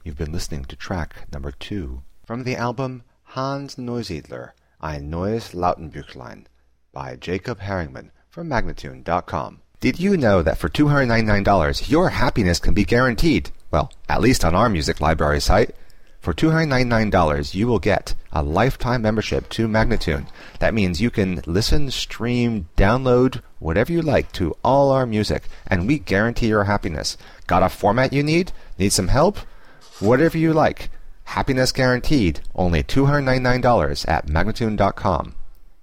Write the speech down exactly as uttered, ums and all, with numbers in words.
You've been listening to track number two from the album Hans Neusiedler, Ein Neues Lautenbüchlein, by Jacob Herringman from Magnatune dot com. Did you know that for two hundred ninety-nine dollars your happiness can be guaranteed? Well, at least on our music library site. For two hundred ninety-nine dollars you will get a lifetime membership to Magnatune. That means you can listen, stream, download, whatever you like to all our music, and we guarantee your happiness. Got a format you need? Need some help? Whatever you like. Happiness guaranteed. Only two hundred ninety-nine dollars at Magnatune dot com.